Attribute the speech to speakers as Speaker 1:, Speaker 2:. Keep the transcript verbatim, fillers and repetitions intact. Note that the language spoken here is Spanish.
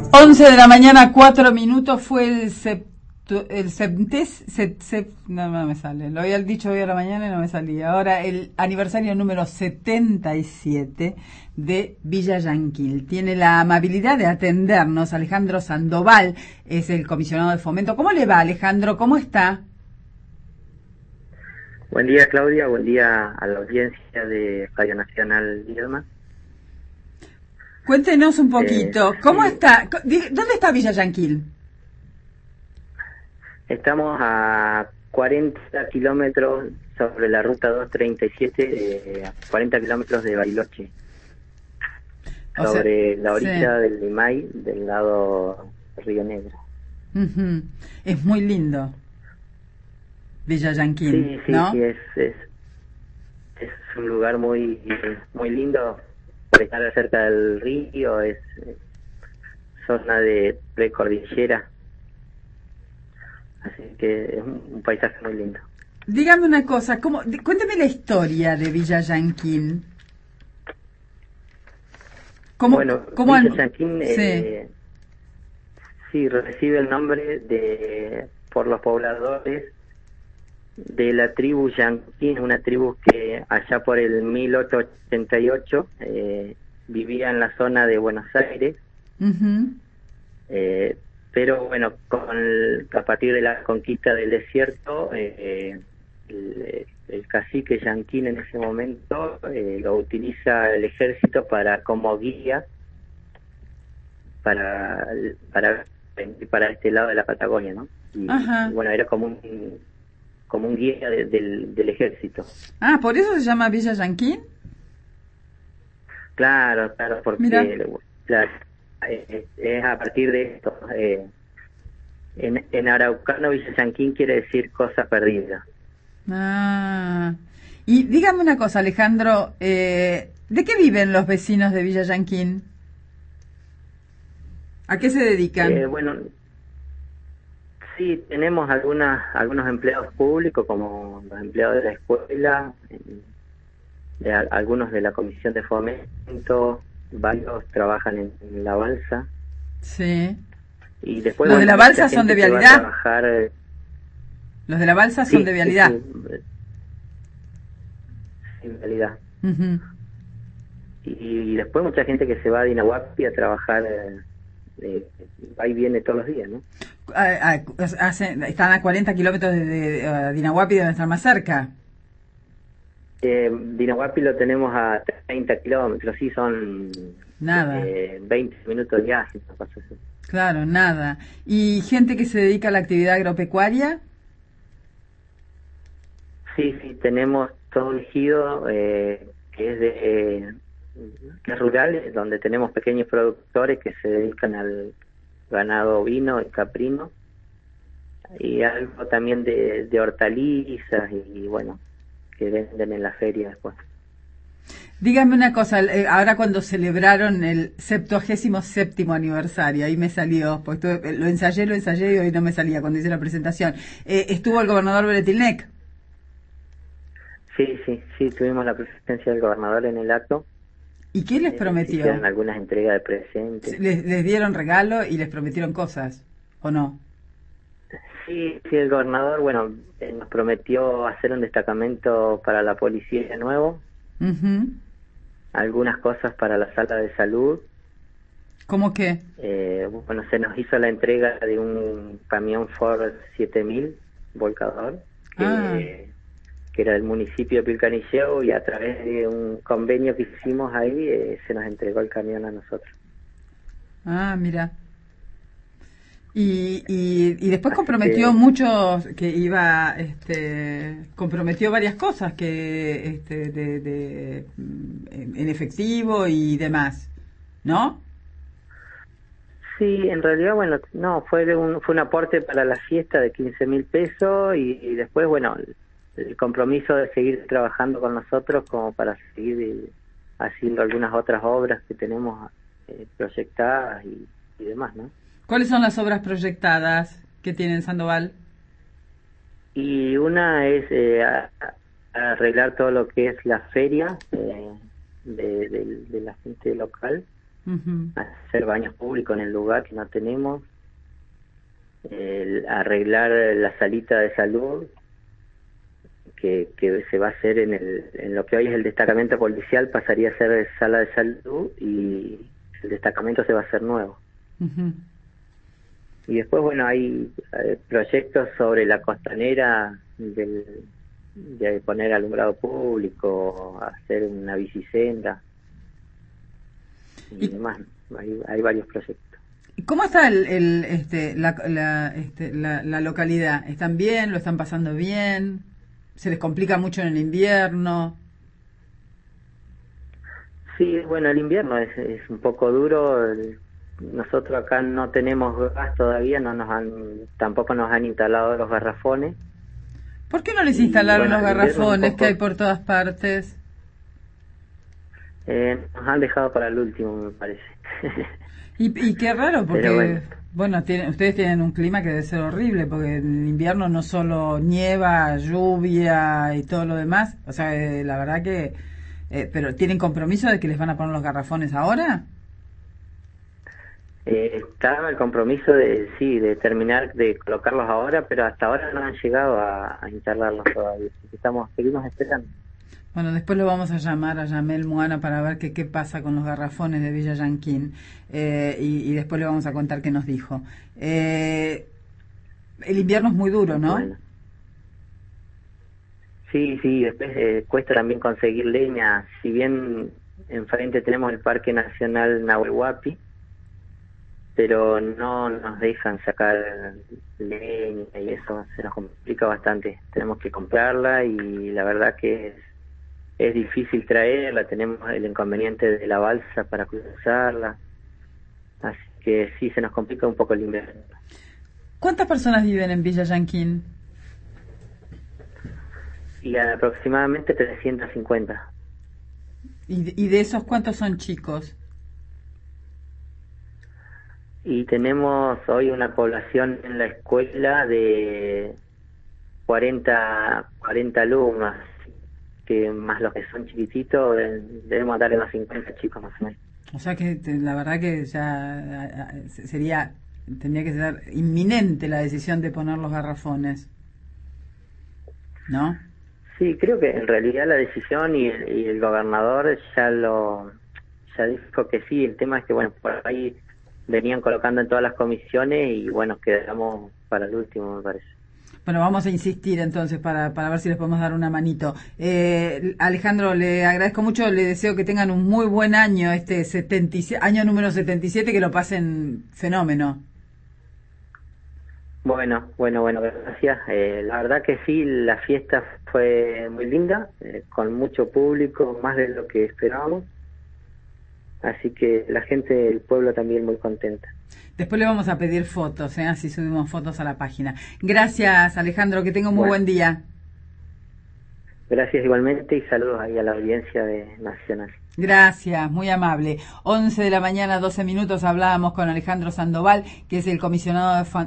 Speaker 1: once de la mañana, cuatro minutos, fue el septo, el septes, set, set, no, no me sale, lo había dicho hoy a la mañana y no me salía. Ahora el aniversario número setenta y siete de Villa Llanquil. Tiene la amabilidad de atendernos Alejandro Sandoval, es el comisionado de fomento. ¿Cómo le va, Alejandro? ¿Cómo está?
Speaker 2: Buen día, Claudia, buen día a la audiencia de Radio Nacional Viedma.
Speaker 1: Cuéntenos un poquito,
Speaker 2: Eh,
Speaker 1: ¿cómo
Speaker 2: sí,
Speaker 1: está? ¿Dónde está Villa Llanquil?
Speaker 2: Estamos a cuarenta kilómetros sobre la ruta doscientos treinta y siete, eh, a cuarenta kilómetros de Bariloche,
Speaker 1: O
Speaker 2: sobre
Speaker 1: sea,
Speaker 2: la
Speaker 1: sí.
Speaker 2: orilla del Limay, del lado Río Negro.
Speaker 1: Uh-huh. Es muy lindo Villa Llanquil,
Speaker 2: Sí, sí,
Speaker 1: ¿no?
Speaker 2: sí, es, es, es un lugar muy, muy lindo por estar cerca del río, es, es zona de precordillera. Así que es un, un paisaje muy lindo.
Speaker 1: Dígame una cosa, ¿cómo, de, cuénteme la historia de Villa Llanquil. ¿Cómo,
Speaker 2: Bueno,
Speaker 1: cómo
Speaker 2: Villa
Speaker 1: al,
Speaker 2: Llanquil
Speaker 1: sí.
Speaker 2: eh, sí recibe el nombre de por los pobladores de la tribu Llanquil, una tribu que allá por el mil ochocientos ochenta y ocho eh, vivía en la zona de Buenos Aires.
Speaker 1: Uh-huh.
Speaker 2: Eh, pero bueno, con el, a partir de la conquista del desierto, eh, el, el cacique Llanquil en ese momento eh, lo utiliza el ejército para como guía para para para este lado de la Patagonia, ¿no? Y, y
Speaker 1: Ajá.
Speaker 2: bueno, era como un como un guía de, del, del ejército.
Speaker 1: Ah, ¿por eso se llama Villa Llanquil?
Speaker 2: Claro, claro,
Speaker 1: Mira.
Speaker 2: porque claro, es, es a partir de esto. Eh, en, en araucano, Villa Llanquil quiere decir cosa perdida.
Speaker 1: Ah. Y dígame una cosa, Alejandro, eh, ¿de qué viven los vecinos de Villa Llanquil? ¿A qué se dedican?
Speaker 2: Eh, bueno, sí, tenemos algunas algunos empleados públicos, como los empleados de la escuela, de, a, algunos de la comisión de fomento, varios trabajan en, en la balsa.
Speaker 1: Sí.
Speaker 2: Y después,
Speaker 1: ¿Los de
Speaker 2: bueno,
Speaker 1: la
Speaker 2: mucha
Speaker 1: balsa son de
Speaker 2: gente que va a
Speaker 1: vialidad?
Speaker 2: trabajar. Eh,
Speaker 1: Los de la balsa son de
Speaker 2: sí, sí,
Speaker 1: vialidad.
Speaker 2: sí, en realidad.
Speaker 1: Uh-huh.
Speaker 2: Y, y después mucha gente que se va a Dinahuapi a trabajar, eh, eh, va y viene todos los días, ¿no?
Speaker 1: A, a, hacen, están a cuarenta kilómetros de, de, de Dinahuapi, deben estar más cerca.
Speaker 2: Eh, Dinahuapi lo tenemos a treinta kilómetros, sí, son
Speaker 1: Nada.
Speaker 2: eh, veinte minutos de viaje, no pasa así.
Speaker 1: Claro, nada. ¿Y gente que se dedica a la actividad agropecuaria?
Speaker 2: Sí, sí, tenemos todo un ejido eh, que es de eh, que es rural, donde tenemos pequeños productores que se dedican al ganado ovino y caprino, y algo también de, de hortalizas y, y bueno, que venden en la feria después.
Speaker 1: Dígame una cosa, eh, ahora cuando celebraron el septuagésimo séptimo aniversario, ahí me salió, pues tuve, lo ensayé, lo ensayé y hoy no me salía cuando hice la presentación. Eh, ¿Estuvo el gobernador Beretilnec?
Speaker 2: Sí, sí, sí, tuvimos la presencia del gobernador en el acto.
Speaker 1: ¿Y qué les
Speaker 2: Eh, se hicieron
Speaker 1: prometió?
Speaker 2: algunas entregas de presentes.
Speaker 1: ¿Les, les dieron regalo y les prometieron cosas? ¿O no?
Speaker 2: Sí, sí, el gobernador, bueno, eh, nos prometió hacer un destacamento para la policía de nuevo,
Speaker 1: Uh-huh.
Speaker 2: algunas cosas para la sala de salud.
Speaker 1: ¿Cómo qué?
Speaker 2: Eh, bueno, se nos hizo la entrega de un camión Ford siete mil volcador,
Speaker 1: Ah,
Speaker 2: que, que era del municipio de Pilcanilleu, y a través de un convenio que hicimos ahí, eh, se nos entregó el camión a nosotros.
Speaker 1: ah, mira. Y, y, y después
Speaker 2: Así
Speaker 1: comprometió
Speaker 2: que
Speaker 1: muchos, que iba, este, comprometió varias cosas que, este, de, de, mm, en efectivo y demás, ¿no?
Speaker 2: sí, en realidad, bueno, no, fue un, fue un aporte para la fiesta de quince mil pesos y, y después, bueno, el, el compromiso de seguir trabajando con nosotros como para seguir eh, haciendo algunas otras obras que tenemos eh, proyectadas y, y demás, ¿no?
Speaker 1: ¿Cuáles son las obras proyectadas que tiene Sandoval?
Speaker 2: Y una es eh, a- a arreglar todo lo que es la feria eh, de, de- de la gente local.
Speaker 1: Ujú.
Speaker 2: hacer baños públicos en el lugar que no tenemos, el arreglar la salita de salud que, que se va a hacer en, el, en lo que hoy es el destacamento policial, pasaría a ser sala de salud y el destacamento se va a hacer nuevo.
Speaker 1: Ujú.
Speaker 2: Y después, bueno, hay eh, proyectos sobre la costanera del, de poner alumbrado público, hacer una bicisenda y
Speaker 1: ¿Y
Speaker 2: demás. Hay, hay varios proyectos.
Speaker 1: cómo está el, el, este, la, la, este, la, la localidad? ¿Están bien? ¿Lo están pasando bien? ¿Se les complica mucho en el invierno?
Speaker 2: Sí, bueno, el invierno es, es un poco duro. El- nosotros acá no tenemos gas todavía, no nos han, tampoco nos han instalado los garrafones.
Speaker 1: ¿Por qué no les
Speaker 2: Y
Speaker 1: instalaron
Speaker 2: bueno,
Speaker 1: los
Speaker 2: el invierno es un
Speaker 1: garrafones que hay
Speaker 2: poco,
Speaker 1: por todas partes?
Speaker 2: eh, nos han dejado para el último, me parece.
Speaker 1: Y, y qué raro,
Speaker 2: Pero
Speaker 1: porque,
Speaker 2: bueno,
Speaker 1: bueno, tienen, ustedes tienen un clima que debe ser horrible, porque en invierno no solo nieva, lluvia y todo lo demás, o sea, eh, la verdad que, eh, pero ¿tienen compromiso de que les van a poner los garrafones ahora?
Speaker 2: eh, estaba el compromiso de, sí, de terminar de colocarlos ahora, pero hasta ahora no han llegado a, a instalarlos todavía. Así que estamos, seguimos esperando.
Speaker 1: Bueno, después lo vamos a llamar a Yamel Muana para ver qué qué pasa con los garrafones de Villa Yanquín, eh, y, y después le vamos a contar qué nos dijo. Eh, el invierno es muy duro, ¿no?
Speaker 2: Bueno, sí, sí, después eh, cuesta también conseguir leña. Si bien enfrente tenemos el Parque Nacional Nahuel Huapi, pero no nos dejan sacar leña y eso se nos complica bastante. Tenemos que comprarla y la verdad que es, es difícil traerla, tenemos el inconveniente de la balsa para cruzarla, así que sí, se nos complica un poco el invierno.
Speaker 1: ¿Cuántas personas viven en Villa Yanquín?
Speaker 2: Y aproximadamente trescientos cincuenta.
Speaker 1: ¿Y de, y de esos cuántos son chicos?
Speaker 2: Y tenemos hoy una población en la escuela de cuarenta, cuarenta alumnos, que más los que son chiquititos, eh, debemos darle unos cincuenta chicos más o menos.
Speaker 1: O sea que te- la verdad que ya a- a- sería, tendría que ser inminente la decisión de poner los garrafones, ¿no?
Speaker 2: Sí, creo que en realidad la decisión y el, y el gobernador ya lo ya dijo que sí. El tema es que, bueno, por ahí venían colocando en todas las comisiones y, bueno, quedamos para el último, me parece.
Speaker 1: Bueno, vamos a insistir entonces para, para ver si les podemos dar una manito. Eh, Alejandro, le agradezco mucho, le deseo que tengan un muy buen año, este setenta y siete, año número setenta y siete, que lo pasen fenómeno.
Speaker 2: Bueno, bueno, bueno, gracias. Eh, la verdad que sí, la fiesta fue muy linda, eh, con mucho público, más de lo que esperábamos. Así que la gente del pueblo también muy contenta.
Speaker 1: Después le vamos a pedir fotos, ¿eh? Así subimos fotos a la página. Gracias, Alejandro, que tenga un muy
Speaker 2: Bueno,
Speaker 1: buen día.
Speaker 2: gracias igualmente y saludos ahí a la audiencia de Nacional.
Speaker 1: Gracias, muy amable. once de la mañana, doce minutos, hablábamos con Alejandro Sandoval, que es el comisionado de